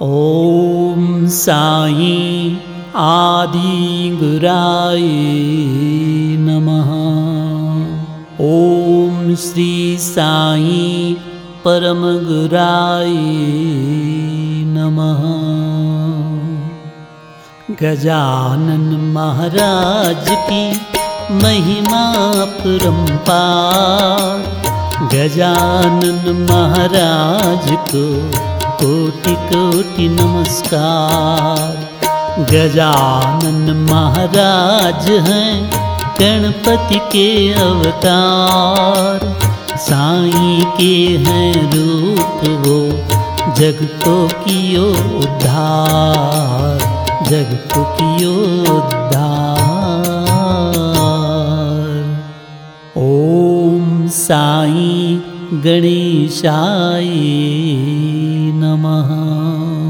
ओम साई आदि गुराय नमः। ओम श्री साई परम गुराय नमः। गजानन महाराज की महिमा परंपार। गजानन महाराज को कोटि कोटि नमस्कार। गजानन महाराज हैं गणपति के अवतार। साईं के हैं रूप वो जगतों कियो उद्धार, जगतों कियो उद्धार। ओम साईं गणेशाय नमः।